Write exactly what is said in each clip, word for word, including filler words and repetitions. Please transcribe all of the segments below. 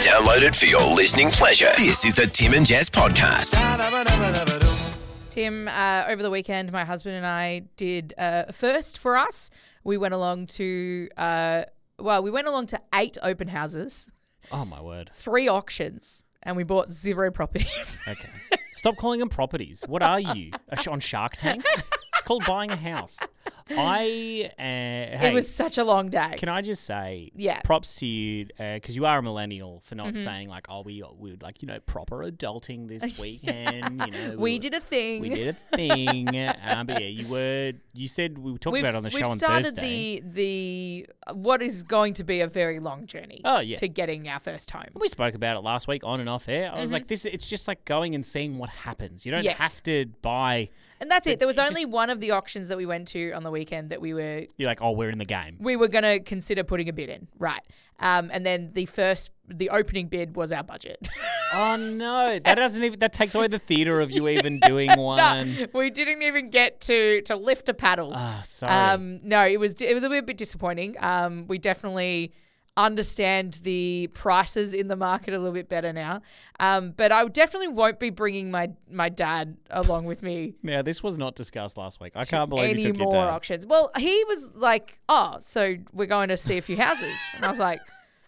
Download it for your listening pleasure. This is the Tim and Jess podcast. Tim, uh, over the weekend, my husband and I did uh, a first for us. We went along to, uh, well, we went along to eight open houses, Oh, my word. three auctions, and we bought zero properties. Okay. Stop calling them properties. What are you? A sh- on Shark Tank? It's called buying a house. I, uh, hey, It was such a long day. can I just say, Yeah. props to you, because you are a millennial, for not Mm-hmm. saying like, oh, we we would like, you know, proper adulting this weekend. You know, we did a thing. We did a thing. um, but yeah, you were, you said, we were talking We've, about it on the we've show on started Thursday. the the what is going to be a very long journey. Oh, yeah. To getting our first home. We spoke about it last week on and off air. I was Mm-hmm. like, this. It's just like going and seeing what happens. You don't Yes. have to buy. And that's it. There was it only one of the auctions that we went to on the weekend that we were You're like, oh, we're in the game. we were going to consider putting a bid in, right? Um, and then the first, the opening bid was our budget. Oh no, that doesn't even. That takes away the theatre of you even doing one. No, we didn't even get to to lift a paddle. Ah, sorry. Um, no, it was it was a little bit disappointing. Um, we definitely understand the prices in the market a little bit better now. Um, but I definitely won't be bringing my my dad along with me Now, this was not discussed last week. I can't believe any you took more your dad. auctions. Well, he was like, "Oh, so we're going to see a few houses," and I was like,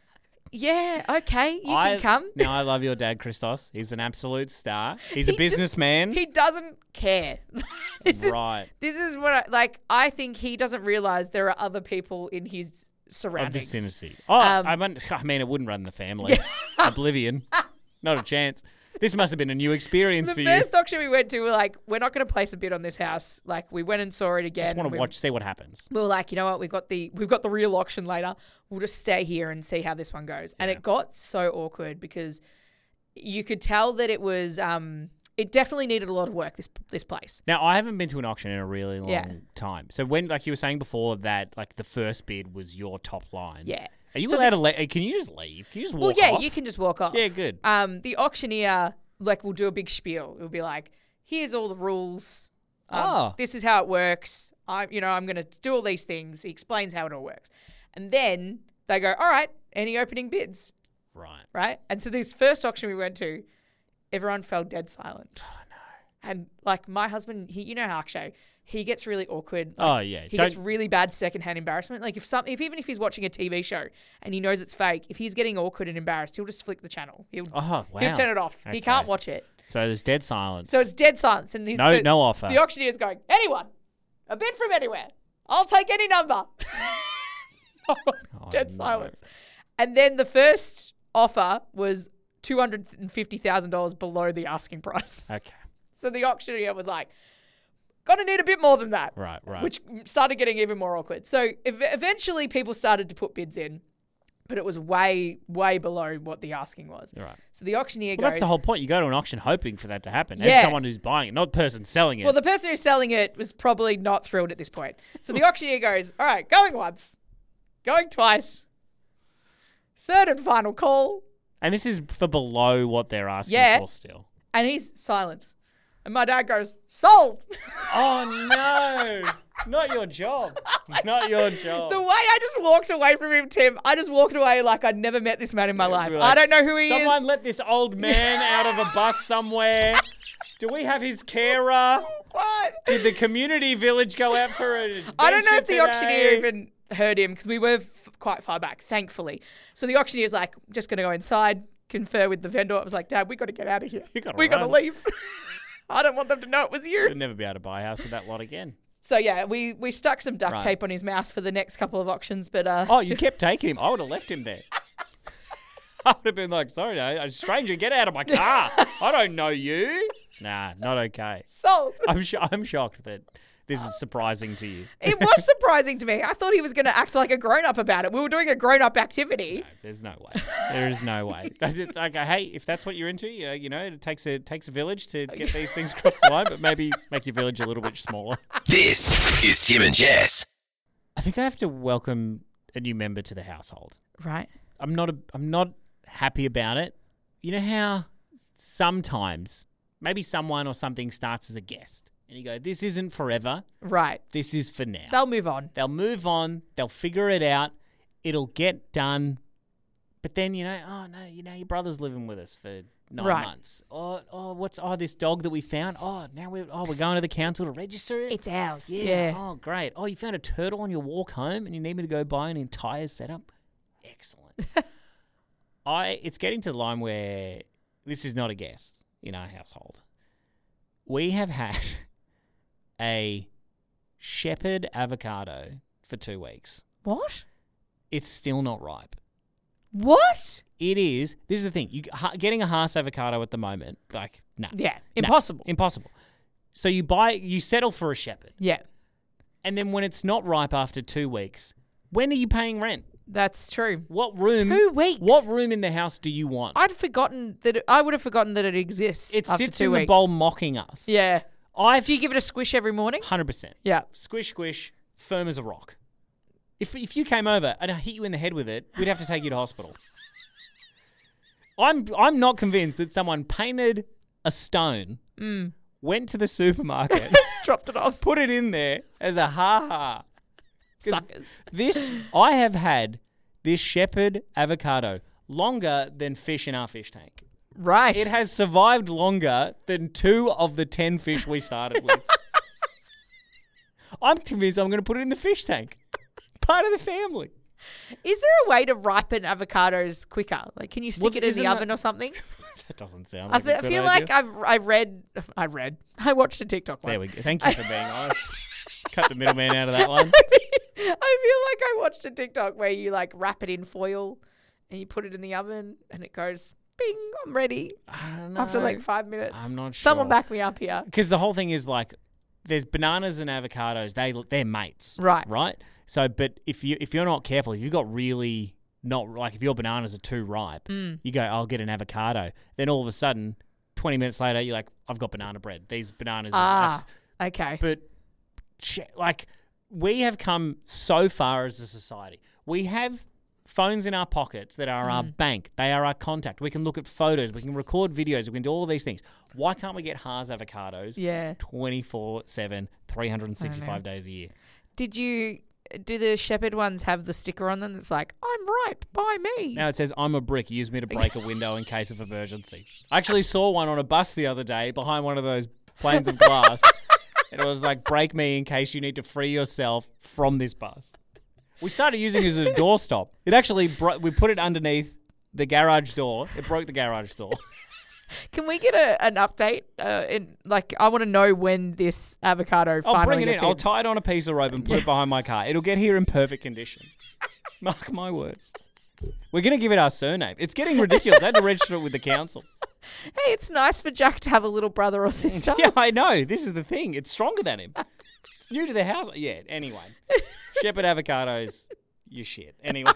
"Yeah, okay, you I, can come." Now, I love your dad, Christos. He's an absolute star. He's He a just- businessman. He doesn't care. this Right. Is, this is what I like. I think he doesn't realize there are other people in his of surroundings. vicinity. Oh, Um, I, mean, I mean, it wouldn't run the family. Oblivion. Not a chance. This must have been a new experience The for first auction we went to, we were like, we're not going to place a bid on this house. Like, we went and saw it you. again. Just want to we, watch, see what happens. We were like, you know what? We've got the we've got the real auction later. We'll just stay here and see how this one goes. And Yeah. it got so awkward because you could tell that it was. Um, it definitely needed a lot of work. This this place. Now, I haven't been to an auction in a really long Yeah. time. So when, like you were saying before, that like the first bid was your top line. Yeah. Are you So allowed the- to let? Can you just leave? Can you just Well, walk yeah, off? you can just walk off. Yeah, good. Um, the auctioneer like will do a big spiel. It'll be like, here's all the rules. Um, Oh. This is how it works. I, you know, I'm going to do all these things. He explains how it all works, and then they go, all right, any opening bids, Right. right? And so this first auction we went to, everyone fell dead silent. Oh no! And like my husband, he, you know how Akshay, he gets really awkward. Like, Oh, yeah. He gets Don't- really bad secondhand embarrassment. Like if some, if even if he's watching a T V show and he knows it's fake, if he's getting awkward and embarrassed, he'll just flick the channel. He'll Oh, wow. he'll turn it off. He Okay. can't watch it. So there's dead silence. So it's dead silence. And he's no, the, no offer. the auctioneer's going, anyone, a bid from anywhere. I'll take any number. Oh, dead no. silence. And then the first offer was two hundred fifty thousand dollars below the asking price. Okay. So the auctioneer was like, gonna need a bit more than that. Right, right. Which started getting even more awkward. So ev- eventually people started to put bids in, but it was way, way below what the asking was. Right. So the auctioneer Well, goes, that's the whole point. You go to an auction hoping for that to happen. Yeah. As someone who's buying it, not the person selling it. well, the person who's selling it was probably not thrilled at this point. So the auctioneer goes, all right, going once, going twice, third and final call. and this is for below what they're asking Yeah. for still. And he's silent. And my dad goes, sold. Oh, no. Not your job. Not your job. The way I just walked away from him, Tim, I just walked away like I'd never met this man in my life. You're I like, don't know who he Someone is. let this old man out of a bus somewhere. Do we have his carer? What? Did the community village go out for a I don't know if the adventure auctioneer today? even heard him because we were f- quite far back, thankfully. So the auctioneer's like, just going to go inside, confer with the vendor. I was like, Dad, we got to get out of here. You gotta we got to run. leave. I don't want them to know it was you. You'll never be able to buy a house with that lot again. So yeah, we, we stuck some duct Right. tape on his mouth for the next couple of auctions, but uh, Oh, you kept taking him. I would have left him there. I would have been like, sorry, no, a stranger, get out of my car. I don't know you. Nah, not okay. sold. I'm sh- I'm shocked that this is surprising to you. It was surprising to me. I thought he was going to act like a grown-up about it. We were doing a grown-up activity. No, there's no way. There is no way. That's just like, hey, if that's what you're into, you know, you know, it takes a takes a village to get these things across the line, but maybe make your village a little bit smaller. This is Tim and Jess. I think I have to welcome a new member to the household. Right. I'm not a, I'm not happy about it. You know how sometimes maybe someone or something starts as a guest and you go, this isn't forever. Right. This is for now. They'll move on. They'll move on. They'll figure it out. It'll get done But then, you know, oh, no, you know, your brother's living with us for nine Right. months. Oh, oh, what's, oh, this dog that we found. Oh, now we're, oh, we're going to the council to register it. It's ours. yeah. Yeah. Oh, great. Oh, you found a turtle on your walk home and you need me to go buy an entire setup? Excellent. I, it's getting to the line where this is not a guest in our household. We have had a shepherd avocado for two weeks. What? It's still not ripe. What? It is. This is the thing. You ha- getting a Haas avocado at the moment, like no, Yeah. No. Impossible. impossible. So you buy, you settle for a shepherd, Yeah. and then when it's not ripe after two weeks, when are you paying rent? That's true. What room? Two weeks. What room in the house do you want? I'd forgotten that it, I would have forgotten that it exists. it after sits two in weeks. the bowl mocking us. Yeah. I've Do you give it a squish every morning? hundred percent Yeah. squish squish, firm as a rock. If if you came over and I hit you in the head with it, we'd have to take you to hospital. I'm I'm not convinced that someone painted a stone, Mm. went to the supermarket, Dropped it off. put it in there as a ha ha. Suckers. This I have had this shepherd avocado longer than fish in our fish tank. Right. It has survived longer than two of the ten fish we started with. I'm convinced I'm going to put it in the fish tank. Part of the family. Is there a way to ripen avocados quicker? Like, can you stick Well, it in isn't the that- oven or something? That doesn't sound I, like th- a I good feel idea. like I've I read I read I watched a TikTok once. There we go. Thank you for being honest. Cut the middleman out of that one. I feel like I watched a TikTok where you like wrap it in foil and you put it in the oven and it goes bing, I'm ready I don't know. after like five minutes. I'm not Someone sure. back me up here. Because the whole thing is like, there's bananas and avocados. They they're mates, Right. Right. So, but if you if you're not careful, if you've got really not like if your bananas are too ripe, Mm. you go, I'll get an avocado. Then all of a sudden, twenty minutes later, you're like, I've got banana bread. These bananas. are Ah, abs-" okay. But sh- like we have come so far as a society. We have phones in our pockets that are our bank. They are our contact. We can look at photos. We can record videos. We can do all these things. Why can't we get Haas avocados Yeah. twenty-four seven, three hundred sixty-five days a year? Did you do the shepherd ones have the sticker on them that's like, I'm ripe, buy me? Now it says, I'm a brick. Use me to break a window in case of emergency. I actually saw one on a bus the other day behind one of those planes of glass. And it was like, break me in case you need to free yourself from this bus. We started using it as a doorstop. It actually, bro- we put it underneath the garage door. It broke the garage door. Can we get a, an update? Uh, in like, I want to know when this avocado I'll finally bring it in. gets I'll tie it on a piece of rope and put it behind my car. It'll get here in perfect condition. Mark my words. We're going to give it our surname. It's getting ridiculous. I had to register it with the council. Hey, it's nice for Jack to have a little brother or sister. Yeah, I know. This is the thing. It's stronger than him. It's new to the house. Yeah, anyway. Shepherd avocados, you shit. Anyway.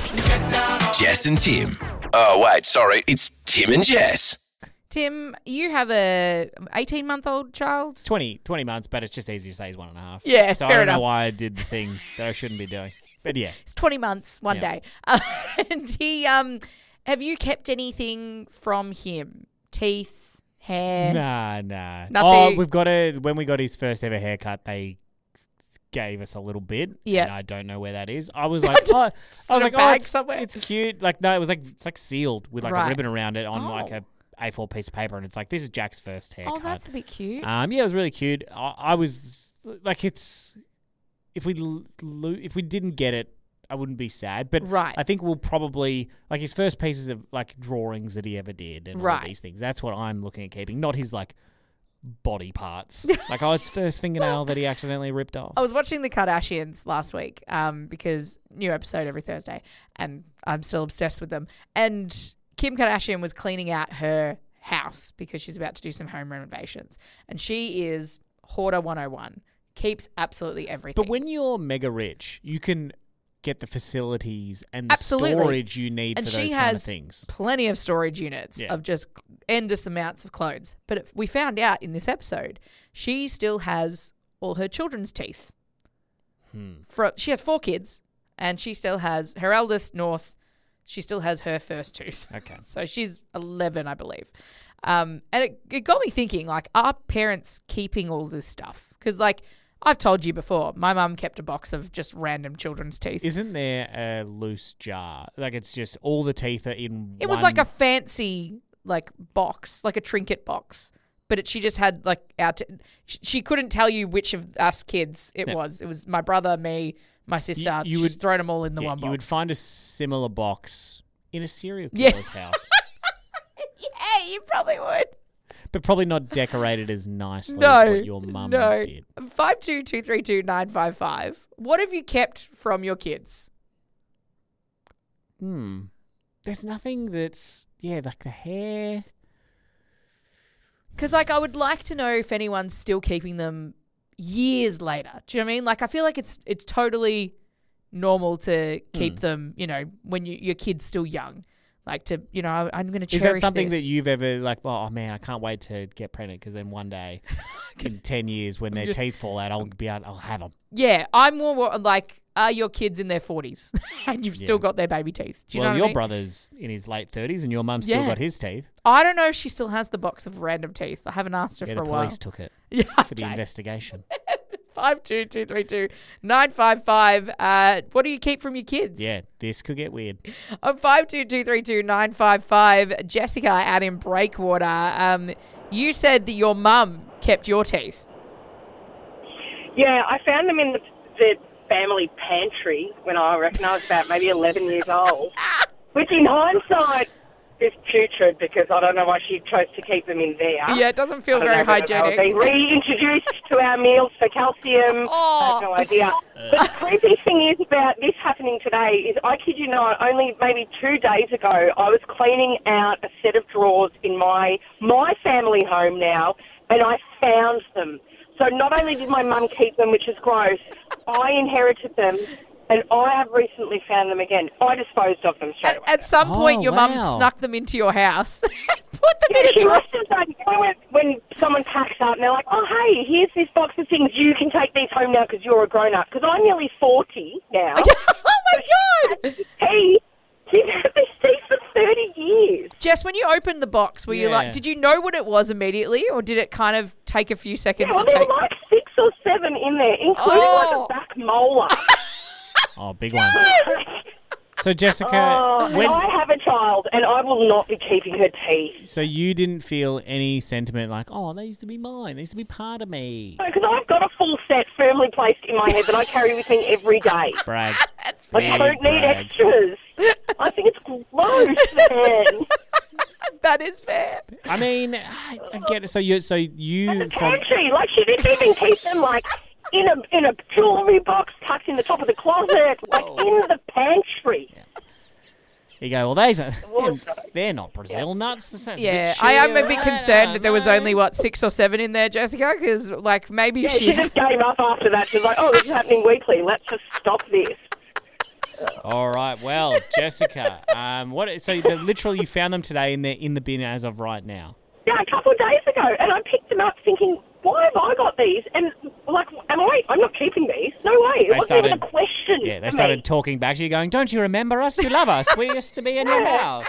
Jess and Tim. Oh, wait, sorry. It's Tim and Jess. Tim, you have a eighteen-month-old child? twenty, twenty months, but it's just easy to say he's one and a half. Yeah, so fair I don't enough. know why I did the thing that I shouldn't be doing. But yeah. It's twenty months, one Yeah. day. Uh, and he, um, have you kept anything from him? Teeth, hair? Nah, nah. Nothing. Oh, we've got a, when we got his first ever haircut, they gave us a little bit. Yeah. And I don't know where that is. I was like, oh, I was in a like, oh, bag it's, somewhere? it's cute. Like, no, it was like, it's like sealed with like Right. a ribbon around it on like Oh. a A four piece of paper. And it's like, this is Jack's first haircut. Oh, that's a bit cute. Um, yeah, it was really cute. I, I was like, it's if we l- lo- if we didn't get it, I wouldn't be sad. But Right. I think we'll probably like his first pieces of like drawings that he ever did and all Right. these things. That's what I'm looking at keeping, not his like body parts. Like, oh, it's first fingernail that he accidentally ripped off. I was watching the Kardashians last week um, because new episode every Thursday, and I'm still obsessed with them. And Kim Kardashian was cleaning out her house because she's about to do some home renovations. And she is hoarder one oh one, keeps absolutely everything. But when you're mega rich, you can get the facilities and the Absolutely. storage you need and for she those kind of has things. plenty of storage units Yeah. of just endless amounts of clothes. But if we found out in this episode, she still has all her children's teeth. Hmm. For, she has four kids, and she still has her eldest, North. She still has her first tooth. Okay. So she's eleven, I believe. Um, and it, it got me thinking, like, are parents keeping all this stuff? Because, like, I've told you before, my mum kept a box of just random children's teeth. Isn't there a loose jar? Like it's just all the teeth are in It one... was like a fancy like box, like a trinket box. But it, she just had like our t- she couldn't tell you which of us kids it Yeah. was. It was my brother, me, my sister. you She's would- thrown them all in the Yeah, one you box. would find a similar box in a serial Yeah. killer's house. Yeah, you probably would. But probably not decorated as nicely No, as what your mum no. did. Five two two three two nine five five. What have you kept from your kids? Hmm. There's nothing that's... Yeah, like the hair... Because like I would like to know if anyone's still keeping them years later. Do you know what I mean? Like I feel like it's it's totally normal to keep Hmm. them. You know, when you, your kid's still young, like to you know I, I'm going to Is cherish that something this. that you've ever like? Oh man, I can't wait to get pregnant because then one day, in ten years, when their teeth fall out, I'll be able, I'll have them. Yeah, I'm more wa- like, are your kids in their forties and you've still Yeah. got their baby teeth? Do you well, know what your I mean? brother's in his late thirties, and your mum's still Yeah. got his teeth. I don't know if she still has the box of random teeth. I haven't asked her Yeah, for the a while. police took it Yeah, for the okay. investigation. Five two two three two nine five five. Uh, what do you keep from your kids? Yeah, this could get weird. On five two two three two nine five five, Jessica out in Breakwater. Um, you said that your mum kept your teeth. Yeah, I found them in the, the family pantry when I reckon I was about maybe eleven years old. Which in hindsight is putrid because I don't know why she chose to keep them in there. Yeah, it doesn't feel I don't very know whether they were hygienic. being reintroduced to our meals for calcium. Oh. I have no idea. But the creepy thing is about this happening today is, I kid you not, only maybe two days ago, I was cleaning out a set of drawers in my my family home now, and I found them. So not only did my mum keep them, which is gross, I inherited them, and I have recently found them again. I disposed of them straight At, away. at some point, Oh, your mum wow. snuck them into your house. Put them Yeah, in a she drawer. must have done. You know, when, when someone packs up and they're like, oh, hey, here's this box of things. You can take these home now because you're a grown-up. Because I'm nearly forty now. Oh my god! Hey, she's had this teeth for thirty years. Jess, when you opened the box, were you Yeah. like, did you know what it was immediately, or did it kind of take a few seconds Yeah, well, to there take? were like six or seven in there, including Oh. like a back molar. Oh, big one. So Jessica, Oh, and when I have a child, and I will not be keeping her teeth. so you didn't feel any sentiment like, oh, they used to be mine, they used to be part of me. Because I've got a full set firmly placed in my head that I carry with me every day. Brag. That's Like, I Big don't need brag. extras. I think it's gross, man. that is fair. I mean, I, I get it. So you, so you And the from pantry, like she didn't even keep them like in a in a jewelry box tucked in the top of the closet, like in the pantry. you go, well, these are Well, they're not Brazil nuts. That's a bit Yeah, I am a shit. bit I concerned don't that there was know. only what six or seven in there, Jessica, because like maybe Yeah, she. she just gave up after that. She was like, "Oh, this is happening weekly. Let's just stop this." All right, well, Jessica, um, what? So the, literally, you found them today, and they're in the bin as of right now. Yeah, a couple of days ago, and I picked them up thinking, "Why have I got these?" And like, am I? I'm not keeping these. No way. It They wasn't even a started- question. Yeah, they for started me. talking back to you, going, "Don't you remember us? You love us. We used to be in your mouth."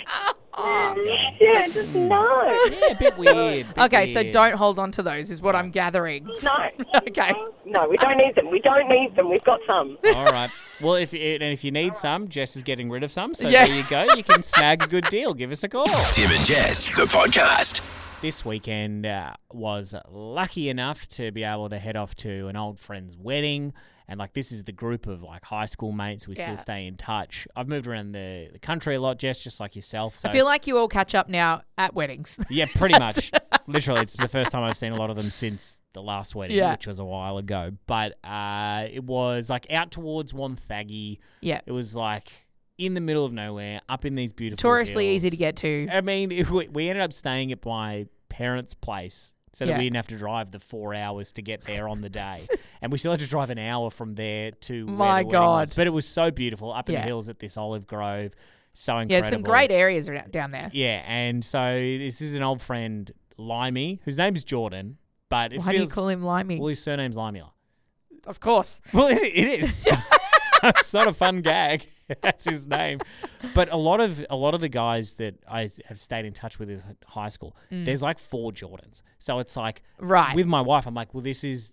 Yeah, just no. Yeah, a bit weird. bit Okay, so weird. don't hold on to those, is what I'm gathering. No. Okay. No, we don't need them. We don't need them. We've got some. All right. Well, if and if you need some, Jess is getting rid of some. So Yeah. there you go. You can snag a good deal. Give us a call. Tim and Jess, the podcast. This weekend uh, was lucky enough to be able to head off to an old friend's wedding. And, like, this is the group of, like, high school mates. We Yeah. still stay in touch. I've moved around the, the country a lot, Jess, just like yourself. So I feel like you all catch up now at weddings. yeah, pretty much. Literally, it's the first time I've seen a lot of them since the last wedding, Yeah. which was a while ago. But uh, it was, like, out towards Wonthaggi. Yeah. It was, like, in the middle of nowhere, up in these beautiful Notoriously hills. easy to get to. I mean, it, we, we ended up staying at my parents' place so that Yeah. we didn't have to drive the four hours to get there on the day. And we still had to drive an hour from there to where My the wedding was. God. But it was so beautiful, up in Yeah. the hills at this olive grove. So Yeah, incredible. some great areas around down there. Yeah, and so this is an old friend, Limey, whose name is Jordan, but it Why do you feels... call him Limey? Well, his surname's Limey. Of course. Well, it, it is. It's not a fun gag. That's his name. But a lot of a lot of the guys that I have stayed in touch with in high school, there's like four Jordans. So it's like Right. with my wife, I'm like, well, this is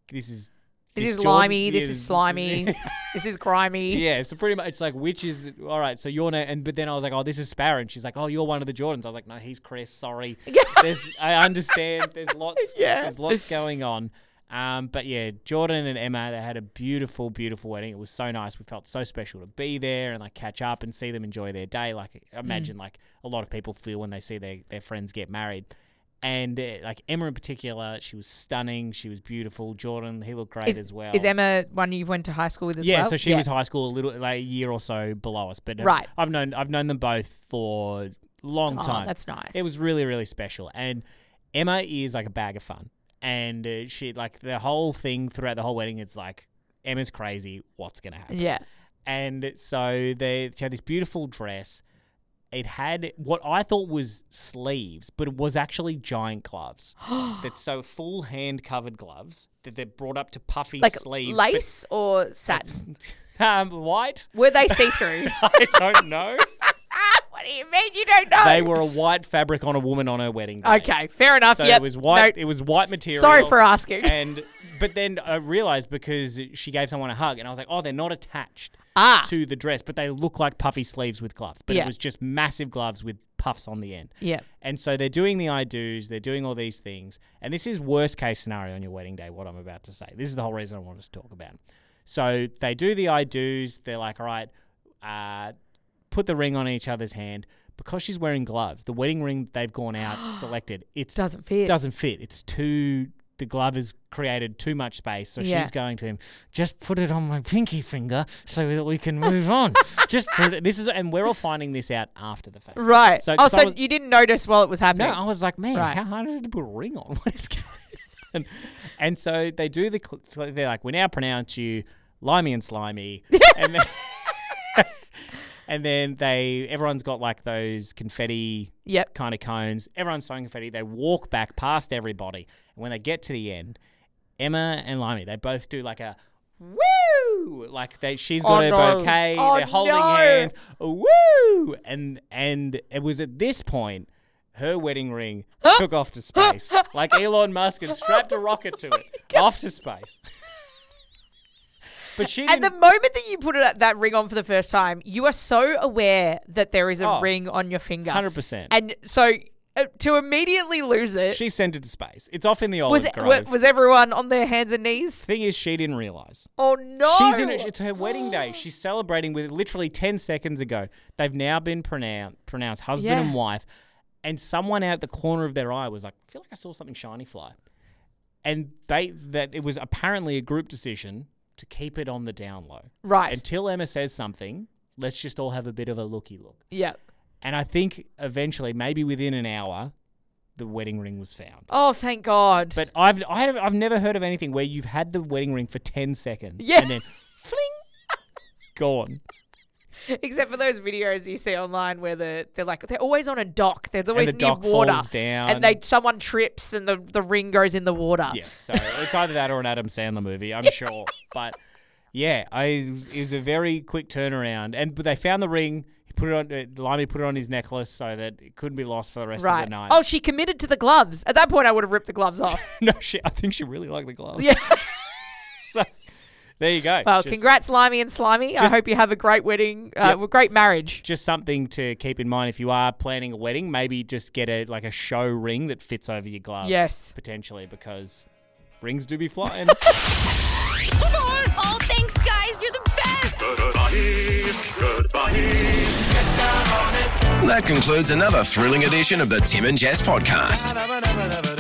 this is This is Jordan- limey. This yeah, is slimy. This is grimy. Yeah, so pretty much it's like which is all right. So you're name, and but then I was like, oh, this is Sparrow, and she's like, oh, you're one of the Jordans. I was like, no, he's Chris. Sorry. There's, I understand. There's lots. Yeah. There's lots going on. Um, but yeah, Jordan and Emma, they had a beautiful, beautiful wedding. It was so nice. We felt so special to be there and like catch up and see them enjoy their day. Like imagine like a lot of people feel when they see their their friends get married. And uh, like Emma in particular, she was stunning. She was beautiful. Jordan, he looked great Is, as well. is Emma one you went to high school with as yeah, well? so she was high school, a little like a year or so below us. But uh, Right. I've known I've known them both for a long Oh, time. that's nice. It was really really special. And Emma is like a bag of fun. And uh, she like the whole thing throughout the whole wedding. It's like Emma's crazy. What's gonna happen? Yeah. And so they she had this beautiful dress. It had what I thought was sleeves, but it was actually giant gloves. That's so full hand covered gloves that they're brought up to puffy Like sleeves. lace or satin? but, um, white? Were they see-through? I don't know. What do you mean you don't know? They were a white fabric on a woman on her wedding day. Okay, fair enough. So yep. it was white. No, It was white material. sorry for asking. And but then I realized because she gave someone a hug, and I was like, oh, they're not attached Ah. to the dress, but they look like puffy sleeves with gloves. But Yeah. it was just massive gloves with puffs on the end. Yeah. And so they're doing the I do's, they're doing all these things. And this is worst case scenario on your wedding day, what I'm about to say. This is the whole reason I wanted to talk about. So they do the I do's. They're like, all right, uh, put the ring on each other's hand. Because she's wearing gloves, the wedding ring they've gone out, selected, it Doesn't fit. doesn't fit. It's too, the glove has created too much space. So Yeah. she's going to him, just put it on my pinky finger so that we can move on. Just put it, this is, and we're all finding this out after the fact. Right. So- oh, 'cause I so was- you didn't notice while it was happening? No, I was like, man, Right. how hard is it to put a ring on? What is going on? And so they do the, cl- they're like, we now pronounce you Limey and Slimy. and then, and then they, everyone's got like those confetti Yep. kind of cones. Everyone's throwing confetti. They walk back past everybody. And when they get to the end, Emma and Limey, they both do like a woo! Like they, she's got Oh, her no. bouquet. Oh, they're holding no. hands. Woo! And and it was at this point her wedding ring took off to space, like Elon Musk had strapped a rocket to it, off to space. But she And didn't. the moment that you put it, that ring on for the first time, you are so aware that there is a Oh, ring on your finger. one hundred percent. And so uh, to immediately lose it, She sent it to space. It's off in the olive was, it, grove. wa- was everyone on their hands and knees? Thing is, she didn't realize. Oh, no. She's in it. It's her wedding day. She's celebrating with literally ten seconds ago. They've now been pronounced pronounced husband Yeah. and wife, and someone out the corner of their eye was like, "I feel like I saw something shiny fly," and they that it was apparently a group decision to keep it on the down low. Right. Until Emma says something, let's just all have a bit of a looky look. Yeah. And I think eventually, maybe within an hour, the wedding ring was found. Oh, thank God. But I've I have, I've never heard of anything where you've had the wedding ring for ten seconds Yeah. and then fling, gone. Except for those videos you see online where the they're like they're always on a dock. There's always the near dock water, falls down. and they someone trips and the, the ring goes in the water. Yeah, so it's either that or an Adam Sandler movie, I'm sure. But yeah, I it was a very quick turnaround, and but they found the ring. He put it on. Uh, Limey put it on his necklace so that it couldn't be lost for the rest Right. of the night. Oh, she committed to the gloves. At that point, I would have ripped the gloves off. no, she. I think she really liked the gloves. Yeah. So there you go. Well, Just- congrats, Limey and Slimy. I Just- hope you have a great wedding, uh, Yep. great marriage. Just something to keep in mind if you are planning a wedding. Maybe just get a like a show ring that fits over your glove. Yes. potentially because rings do be flying. Oh, thanks, guys. You're the best. That concludes another thrilling edition of the Tim and Jess podcast.